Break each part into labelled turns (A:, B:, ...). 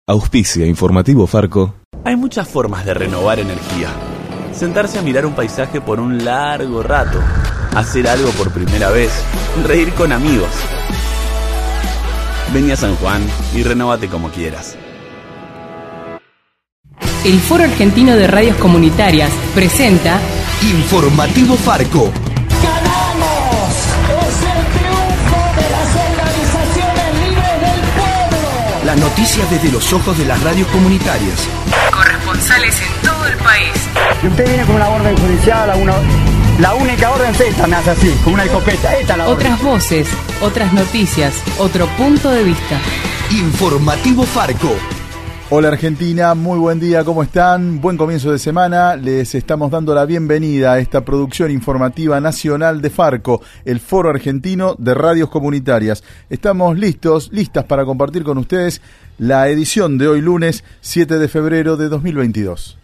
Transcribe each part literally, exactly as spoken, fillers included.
A: Auspicia Informativo Farco.
B: Hay muchas formas de renovar energía. Sentarse a mirar un paisaje por un largo rato, hacer algo por primera vez, reír con amigos. Vení a San Juan y renovate como quieras.
C: El Foro Argentino de Radios Comunitarias presenta
D: Informativo Farco.
E: ¡Ganamos! ¡Es el triunfo de las organizaciones libres del pueblo!
D: Las noticias desde los ojos de las radios comunitarias.
C: Corresponsales en todo el país.
F: Si usted viene con una orden judicial, una, la única orden es esta, me hace así, con una escopeta. Esta es la orden.
C: Otras voces, otras noticias, otro punto de vista.
D: Informativo Farco.
G: Hola Argentina, muy buen día, ¿cómo están? Buen comienzo de semana, les estamos dando la bienvenida a esta producción informativa nacional de Farco, el Foro Argentino de Radios Comunitarias. Estamos listos, listas para compartir con ustedes la edición de hoy lunes siete de febrero de dos mil veintidós.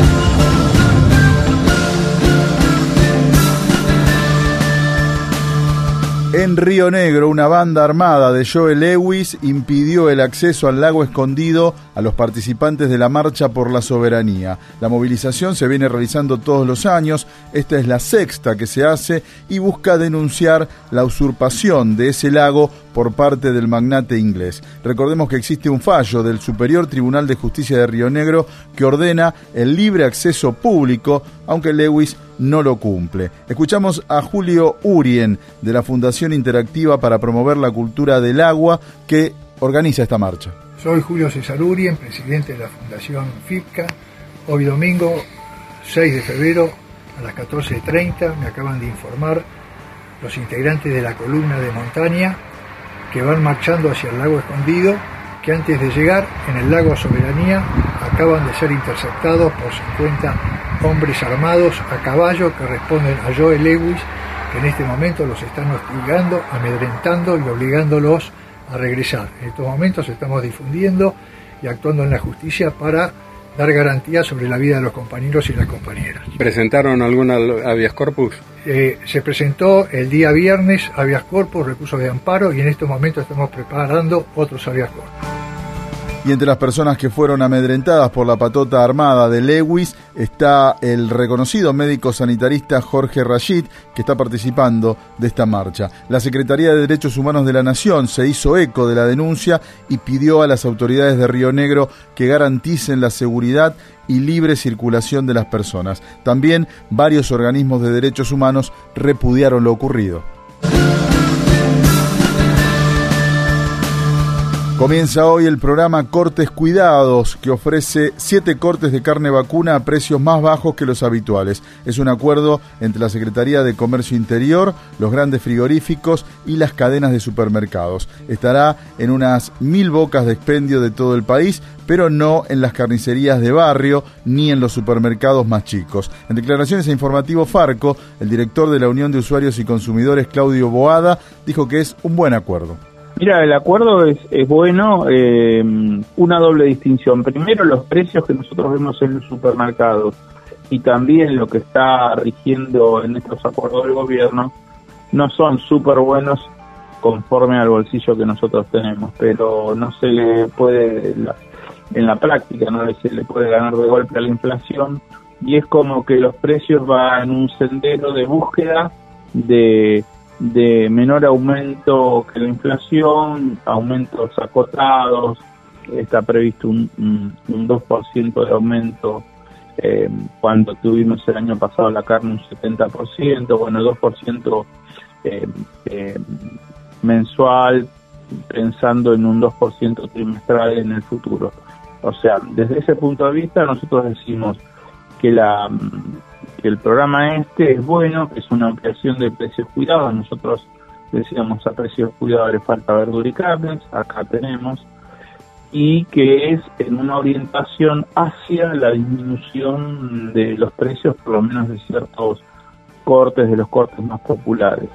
G: En Río Negro, una banda armada de Joe Lewis impidió el acceso al lago escondido a los participantes de la Marcha por la Soberanía. La movilización se viene realizando todos los años, esta es la sexta que se hace y busca denunciar la usurpación de ese lago por parte del magnate inglés. Recordemos que existe un fallo del Superior Tribunal de Justicia de Río Negro que ordena el libre acceso público, aunque Lewis no lo cumple. Escuchamos a Julio Urien de la Fundación Interactiva para Promover la Cultura del Agua que organiza esta marcha.
H: Soy Julio César Urien, presidente de la Fundación FIPCA. Hoy domingo seis de febrero a las catorce treinta me acaban de informar los integrantes de la columna de montaña que van marchando hacia el lago escondido, que antes de llegar en el lago Soberanía acaban de ser interceptados por cincuenta hombres armados a caballo que responden a Joe Lewis, que en este momento los están hostigando, amedrentando y obligándolos a regresar. En estos momentos estamos difundiendo y actuando en la justicia para dar garantías sobre la vida de los compañeros y las compañeras.
I: ¿Presentaron alguna habeas corpus?
H: Eh, se presentó el día viernes habeas corpus, recursos de amparo, y en estos momentos estamos preparando otros habeas corpus.
G: Y entre las personas que fueron amedrentadas por la patota armada de Lewis está el reconocido médico sanitarista Jorge Rashid, que está participando de esta marcha. La Secretaría de Derechos Humanos de la Nación se hizo eco de la denuncia y pidió a las autoridades de Río Negro que garanticen la seguridad y libre circulación de las personas. También varios organismos de derechos humanos repudiaron lo ocurrido. Comienza hoy el programa Cortes Cuidados, que ofrece siete cortes de carne vacuna a precios más bajos que los habituales. Es un acuerdo entre la Secretaría de Comercio Interior, los grandes frigoríficos y las cadenas de supermercados. Estará en unas mil bocas de expendio de todo el país, pero no en las carnicerías de barrio ni en los supermercados más chicos. En declaraciones a Informativo Farco, el director de la Unión de Usuarios y Consumidores, Claudio Boada, dijo que es un buen acuerdo.
J: Mira, el acuerdo es, es bueno, eh, una doble distinción. Primero, los precios que nosotros vemos en los supermercados y también lo que está rigiendo en estos acuerdos del gobierno no son súper buenos conforme al bolsillo que nosotros tenemos, pero no se le puede, en la práctica, no se le puede ganar de golpe a la inflación, y es como que los precios van en un sendero de búsqueda de... de menor aumento que la inflación, aumentos acotados, está previsto un, un, un dos por ciento de aumento, eh, cuando tuvimos el año pasado la carne un setenta por ciento, bueno, dos por ciento eh, eh, mensual, pensando en un dos por ciento trimestral en el futuro. O sea, desde ese punto de vista nosotros decimos que la... que el programa este es bueno, que es una ampliación de precios cuidados. Nosotros decíamos a precios cuidados le falta verdura y carnes, acá tenemos, y que es en una orientación hacia la disminución de los precios, por lo menos de ciertos cortes, de los cortes más populares.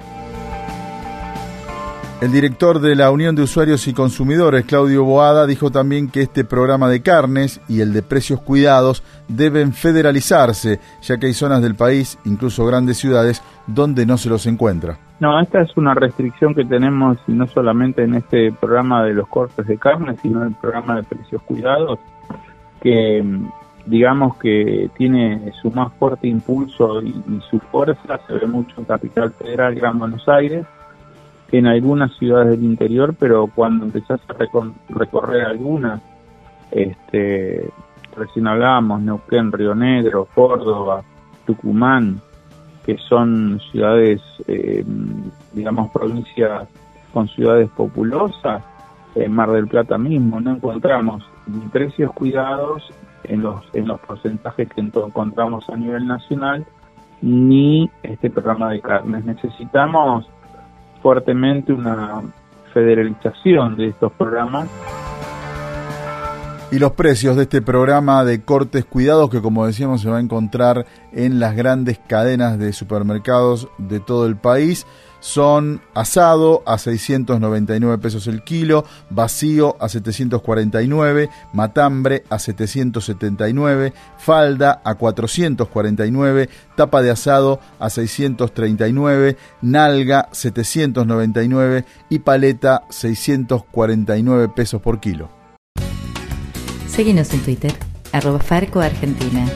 G: El director de la Unión de Usuarios y Consumidores, Claudio Boada, dijo también que este programa de carnes y el de precios cuidados deben federalizarse, ya que hay zonas del país, incluso grandes ciudades, donde no se los encuentra.
J: No, esta es una restricción que tenemos, y no solamente en este programa de los cortes de carne, sino en el programa de precios cuidados, que digamos que tiene su más fuerte impulso y, y su fuerza se ve mucho en Capital Federal, Gran Buenos Aires, que en algunas ciudades del interior, pero cuando empezás a recor- recorrer algunas, este, recién hablábamos, Neuquén, Río Negro, Córdoba, Tucumán, que son ciudades, eh, digamos, provincias con ciudades populosas, eh, Mar del Plata mismo, no encontramos ni precios cuidados en los en los porcentajes que encontramos a nivel nacional, ni este programa de carnes. Necesitamos fuertemente una federalización de estos programas.
G: Y los precios de este programa de cortes cuidados, que como decíamos se va a encontrar en las grandes cadenas de supermercados de todo el país, son asado a seiscientos noventa y nueve pesos el kilo, vacío a setecientos cuarenta y nueve, matambre a setecientos setenta y nueve, falda a cuatrocientos cuarenta y nueve, tapa de asado a seiscientos treinta y nueve, nalga setecientos noventa y nueve y paleta seiscientos cuarenta y nueve pesos por kilo.
K: Seguinos en Twitter, arroba Farco Argentina.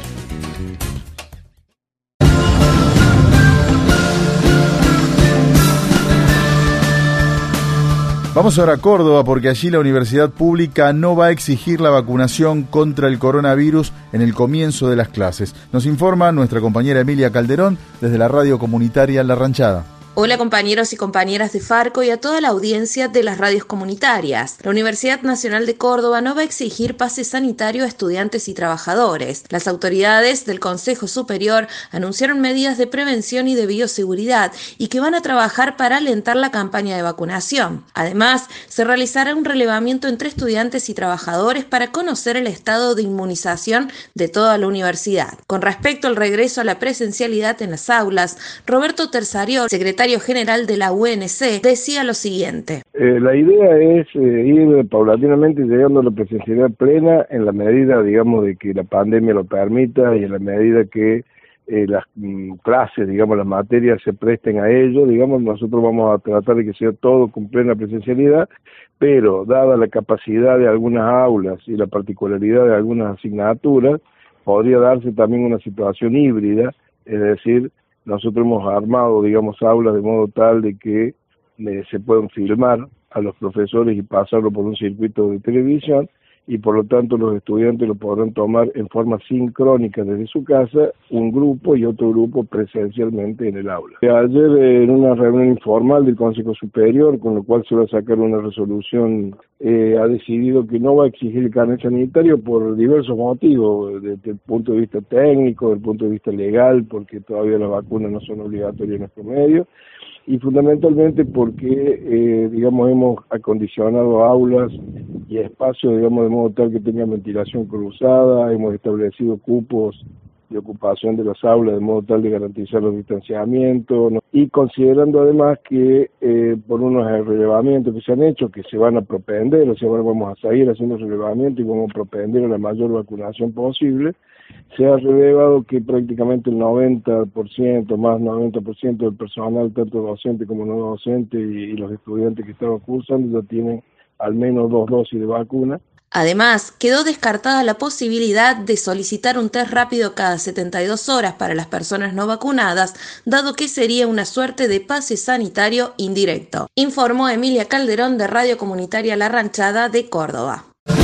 G: Vamos ahora a Córdoba, porque allí la universidad pública no va a exigir la vacunación contra el coronavirus en el comienzo de las clases. Nos informa nuestra compañera Emilia Calderón desde la radio comunitaria La Ranchada.
L: Hola compañeros y compañeras de Farco y a toda la audiencia de las radios comunitarias. La Universidad Nacional de Córdoba no va a exigir pase sanitario a estudiantes y trabajadores. Las autoridades del Consejo Superior anunciaron medidas de prevención y de bioseguridad y que van a trabajar para alentar la campaña de vacunación. Además, se realizará un relevamiento entre estudiantes y trabajadores para conocer el estado de inmunización de toda la universidad. Con respecto al regreso a la presencialidad en las aulas, Roberto Terzariol, secretario general de la U N C, decía lo siguiente.
M: Eh, la idea es eh, ir paulatinamente llegando a la presencialidad plena en la medida, digamos, de que la pandemia lo permita y en la medida que eh, las mm, clases, digamos, las materias se presten a ello. Digamos, nosotros vamos a tratar de que sea todo con plena presencialidad, pero dada la capacidad de algunas aulas y la particularidad de algunas asignaturas, podría darse también una situación híbrida, es decir, nosotros hemos armado, digamos, aulas de modo tal de que eh, se puedan filmar a los profesores y pasarlo por un circuito de televisión, y por lo tanto los estudiantes lo podrán tomar en forma sincrónica desde su casa, un grupo y otro grupo presencialmente en el aula. Ayer en una reunión informal del Consejo Superior, con lo cual se va a sacar una resolución, eh, ha decidido que no va a exigir el carnet sanitario por diversos motivos, desde el punto de vista técnico, desde el punto de vista legal, porque todavía las vacunas no son obligatorias en nuestro medio, y fundamentalmente porque, eh, digamos, hemos acondicionado aulas y espacios, digamos, de modo tal que tengan ventilación cruzada, hemos establecido cupos de ocupación de las aulas de modo tal de garantizar los distanciamientos, ¿no? Y considerando además que eh, por unos relevamientos que se han hecho, que se van a propender, o sea, vamos a seguir haciendo relevamientos y vamos a propender a la mayor vacunación posible, se ha relevado que prácticamente el noventa por ciento, más noventa por ciento del personal, tanto docente como no docente, y, y los estudiantes que estaban cursando ya tienen al menos dos dosis de vacuna.
L: Además, quedó descartada la posibilidad de solicitar un test rápido cada setenta y dos horas para las personas no vacunadas, dado que sería una suerte de pase sanitario indirecto, informó Emilia Calderón de Radio Comunitaria La Ranchada de Córdoba.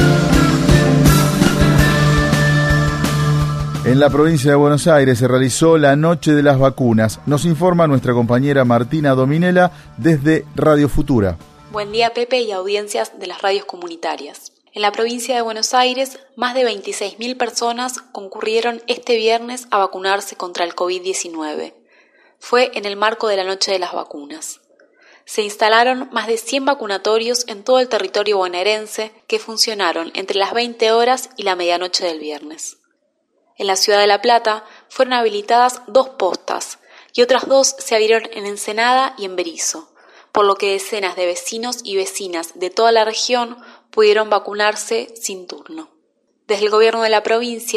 G: En la provincia de Buenos Aires se realizó la Noche de las Vacunas. Nos informa nuestra compañera Martina Dominela desde Radio Futura.
N: Buen día, Pepe, y audiencias de las radios comunitarias. En la provincia de Buenos Aires, más de veintiséis mil personas concurrieron este viernes a vacunarse contra el covid diecinueve. Fue en el marco de la Noche de las Vacunas. Se instalaron más de cien vacunatorios en todo el territorio bonaerense que funcionaron entre las veinte horas y la medianoche del viernes. En la ciudad de La Plata fueron habilitadas dos postas y otras dos se abrieron en Ensenada y en Berisso, por lo que decenas de vecinos y vecinas de toda la región pudieron vacunarse sin turno. Desde el gobierno de la provincia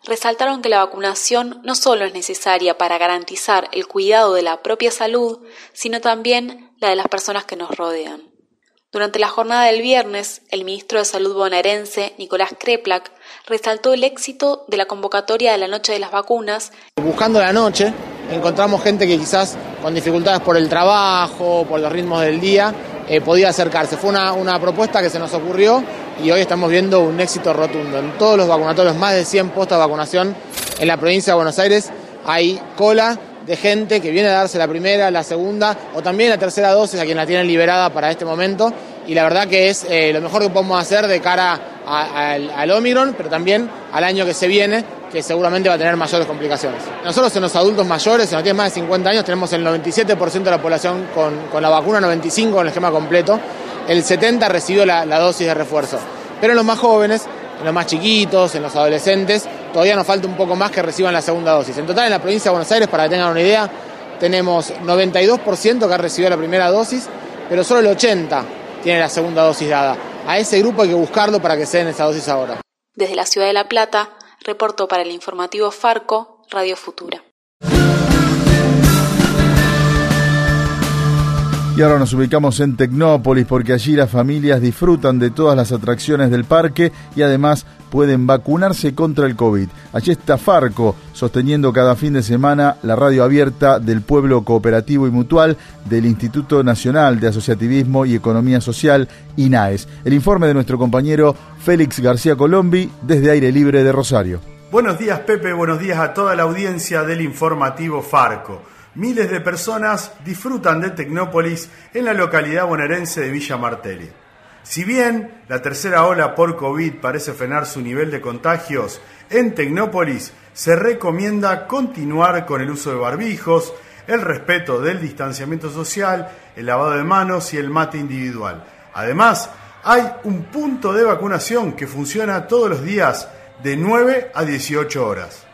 N: resaltaron que la vacunación no solo es necesaria para garantizar el cuidado de la propia salud, sino también la de las personas que nos rodean. Durante la jornada del viernes, el ministro de Salud bonaerense, Nicolás Kreplak, resaltó el éxito de la convocatoria de la Noche de las Vacunas.
O: Buscando la noche, encontramos gente que quizás con dificultades por el trabajo, por los ritmos del día, eh, podía acercarse. Fue una, una propuesta que se nos ocurrió y hoy estamos viendo un éxito rotundo. En todos los vacunatorios, más de cien puestos de vacunación en la provincia de Buenos Aires, hay cola de gente que viene a darse la primera, la segunda o también la tercera dosis a quien la tienen liberada para este momento, y la verdad que es eh, lo mejor que podemos hacer de cara a, a, al, al Omicron, pero también al año que se viene, que seguramente va a tener mayores complicaciones. Nosotros en los adultos mayores, en los que tienen más de cincuenta años, tenemos el noventa y siete por ciento de la población con, con la vacuna, noventa y cinco por ciento con el esquema completo, el setenta por ciento recibió la, la dosis de refuerzo. Pero en los más jóvenes, en los más chiquitos, en los adolescentes, todavía nos falta un poco más que reciban la segunda dosis. En total, en la provincia de Buenos Aires, para que tengan una idea, tenemos noventa y dos por ciento que ha recibido la primera dosis, pero solo el ochenta por ciento tiene la segunda dosis dada. A ese grupo hay que buscarlo para que se den esa dosis ahora.
N: Desde la ciudad de La Plata, reportó para el informativo Farco, Radio Futura.
G: Y ahora nos ubicamos en Tecnópolis porque allí las familias disfrutan de todas las atracciones del parque y además pueden vacunarse contra el COVID. Allí está Farco, sosteniendo cada fin de semana la radio abierta del Pueblo Cooperativo y Mutual del Instituto Nacional de Asociativismo y Economía Social, INAES. El informe de nuestro compañero Félix García Colombi desde Aire Libre de Rosario.
P: Buenos días, Pepe, buenos días a toda la audiencia del informativo Farco. Miles de personas disfrutan de Tecnópolis en la localidad bonaerense de Villa Martelli. Si bien la tercera ola por COVID parece frenar su nivel de contagios, en Tecnópolis se recomienda continuar con el uso de barbijos, el respeto del distanciamiento social, el lavado de manos y el mate individual. Además, hay un punto de vacunación que funciona todos los días de nueve a dieciocho horas.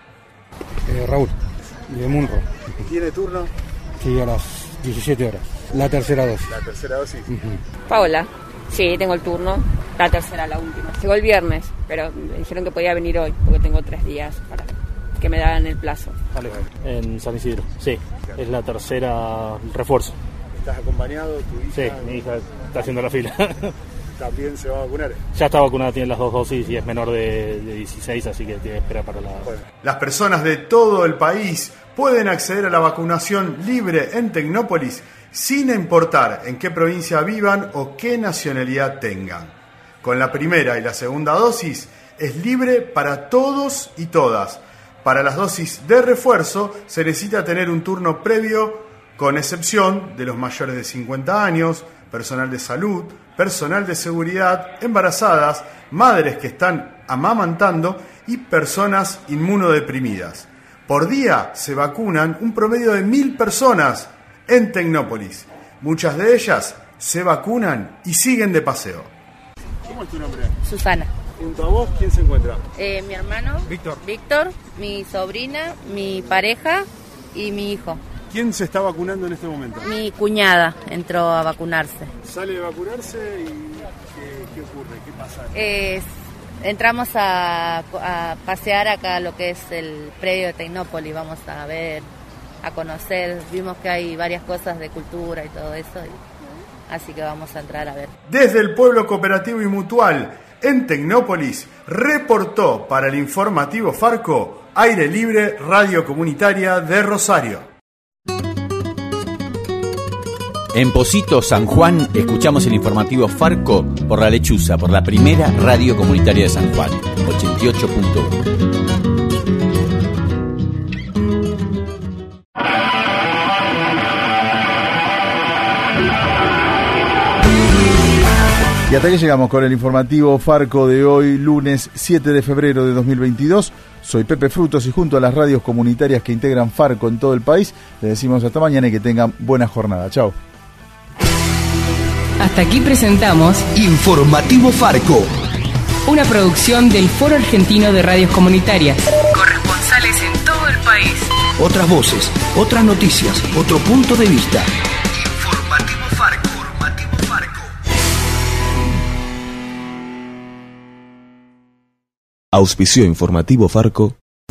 Q: Eh, Raúl, de Munro.
P: ¿Tiene turno?
Q: Sí, a las diecisiete horas. La tercera dosis.
P: La tercera dosis.
Q: Uh-huh.
R: Paola. Sí, tengo el turno. La tercera, la última. Llegó el viernes, pero me dijeron que podía venir hoy, porque tengo tres días para que me dan el plazo.
S: Vale. En San Isidro, sí. Es la tercera refuerzo.
P: ¿Estás acompañado? ¿Tu hija?
S: Sí, mi hija está haciendo la fila.
P: ¿También se va a vacunar?
S: Ya está vacunada, tiene las dos dosis y es menor de, de dieciséis, así que tiene que esperar para la...
P: Bueno. Las personas de todo el país pueden acceder a la vacunación libre en Tecnópolis sin importar en qué provincia vivan o qué nacionalidad tengan. Con la primera y la segunda dosis es libre para todos y todas. Para las dosis de refuerzo se necesita tener un turno previo, con excepción de los mayores de cincuenta años, personal de salud, personal de seguridad, embarazadas, madres que están amamantando y personas inmunodeprimidas. Por día se vacunan un promedio de mil personas en Tecnópolis. Muchas de ellas se vacunan y siguen de paseo.
T: ¿Cómo es tu nombre?
U: Susana.
T: Junto a vos, ¿quién se encuentra?
U: Eh, mi hermano.
T: Víctor.
U: Víctor, mi sobrina, mi pareja y mi hijo.
T: ¿Quién se está vacunando en este momento?
U: Mi cuñada entró a vacunarse.
T: ¿Sale de vacunarse y qué, qué ocurre? ¿Qué pasa?
U: Eh, entramos a, a pasear acá lo que es el predio de Tecnópolis. Vamos a ver, a conocer. Vimos que hay varias cosas de cultura y todo eso. Y, así que vamos a entrar a ver.
P: Desde el Pueblo Cooperativo y Mutual, en Tecnópolis, reportó para el informativo Farco, Aire Libre, Radio Comunitaria de Rosario.
V: En Pocito, San Juan, escuchamos el informativo Farco por La Lechuza, por la primera radio comunitaria de San Juan, ochenta y ocho punto uno.
G: Y hasta aquí llegamos con el informativo Farco de hoy, lunes siete de febrero de dos mil veintidós. Soy Pepe Frutos y junto a las radios comunitarias que integran Farco en todo el país, les decimos hasta mañana y que tengan buena jornada. Chao.
C: Hasta aquí presentamos
D: Informativo Farco,
C: una producción del Foro Argentino de Radios Comunitarias. Corresponsales en todo el país.
D: Otras voces, otras noticias, otro punto de vista. Informativo Farco. Informativo Farco.
A: Auspició Informativo Farco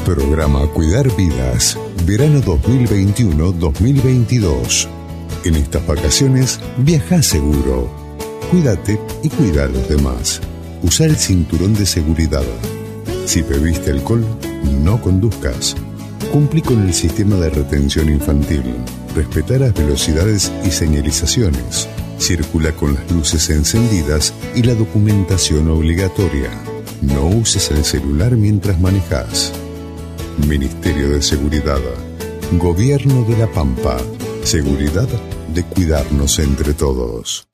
B: Programa Cuidar Vidas, verano dos mil veintiuno dos mil veintidós. En estas vacaciones, viaja seguro. Cuídate y cuida a los demás. Usa el cinturón de seguridad. Si bebiste alcohol, no conduzcas. Cumplí con el sistema de retención infantil. Respeta las velocidades y señalizaciones. Circula con las luces encendidas y la documentación obligatoria. No uses el celular mientras manejas. Ministerio de Seguridad. Gobierno de La Pampa. Seguridad de cuidarnos entre todos.